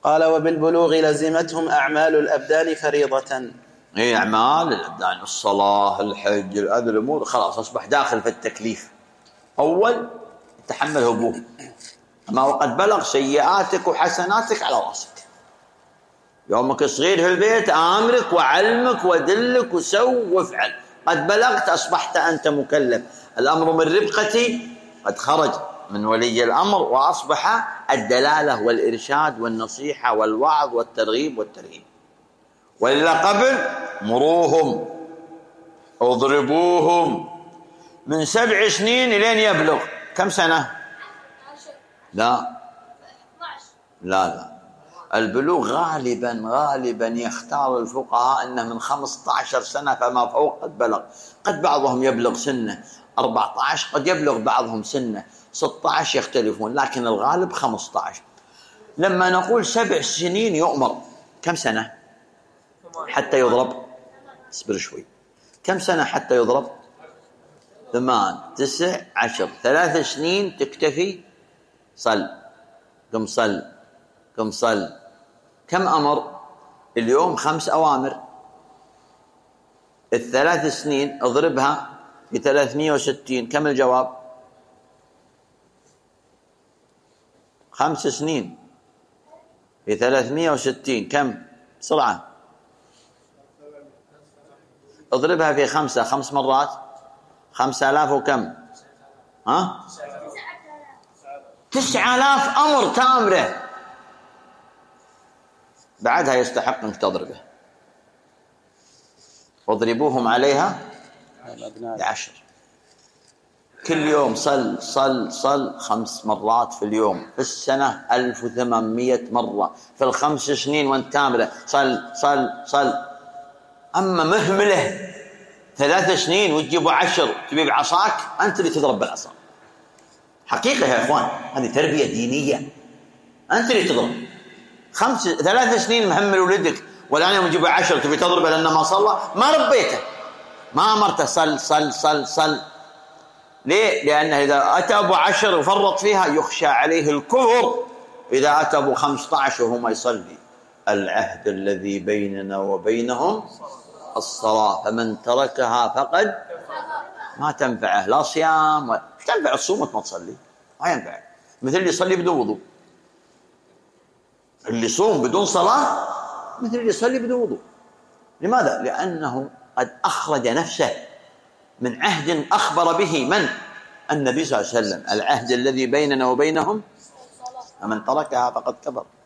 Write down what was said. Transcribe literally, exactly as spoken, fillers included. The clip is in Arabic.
قال وبالبلوغ لزمتهم أعمال الأبدان فريضة. هي أعمال الأبدان، الصلاة، الحج، هذه الأمور خلاص أصبح داخل في التكليف. أول تحمله أبوه، أما وقد بلغ سيئاتك وحسناتك على راسك. يومك صغير في البيت آمرك وعلمك ودلك وسو وافعل، قد بلغت أصبحت أنت مكلف. الأمر من ربقتي قد خرج من ولي الأمر وأصبح الدلالة والإرشاد والنصيحة والوعظ والترغيب والترهيب. وإلا قبل مروهم اضربوهم من سبع سنين إلين يبلغ كم سنة؟ لا لا لا البلوغ غالبا غالبا يختار الفقهاء أنه من خمسة عشر سنة فما فوق قد بلغ. قد بعضهم يبلغ سنة أربعة عشر، قد يبلغ بعضهم سنة ستة عشر، يختلفون، لكن الغالب خمسة عشر. لما نقول سبع سنين يؤمر، كم سنة حتى يضرب؟ اصبر شوي، كم سنة حتى يضرب؟ ثمان تسع عشر، ثلاث سنين تكتفي. صل قم صل قم صل. كم أمر اليوم؟ خمس أوامر. الثلاث سنين اضربها في ثلاثمائة وستين، كم الجواب؟ خمس سنين في ثلاثمائة وستين كم؟ بسرعة اضربها في خمسة، خمس مرات خمسة آلاف وكم؟ ها؟ تسعة آلاف أمر تامره، بعدها يستحق أنك تضربه. واضربوهم عليها بعشر. كل يوم صل صل صل خمس مرات في اليوم، في السنة ألف وثمانمائة مرة، في الخمس سنين وانت تامره صل صل صل. أما مهمله ثلاث سنين وتجيبوا عشر تبي بعصاك، أنت اللي تضرب بالعصا. حقيقة يا إخوان، هذه تربية دينية، أنت اللي تضرب. خمس ثلاث سنين مهمل ولدك، والآن يوم يجيبوا عشر تبي تضربه لأنه ما صلى، ما ربيته، ما أمرته صل صل صل صل. ليه؟ لأنه إذا أتى أبو عشر وفرط فيها يخشى عليه الكفر. إذا أتى أبو خمسة عشر وهو ما يصلي، العهد الذي بيننا وبينهم الصلاة، فمن تركها فقد ما تنفعه لا صيام ولا مش تنفع الصوم ما تصلي، ما ينفع. مثل اللي يصلي بدون وضوء، اللي يصوم بدون صلاة مثل اللي يصلي بدون وضوء. لماذا؟ لأنه قد أخرج نفسه من عهد أخبر به من؟ النبي صلى الله عليه وسلم، العهد الذي بيننا وبينهم فمن تركها فقد كفر.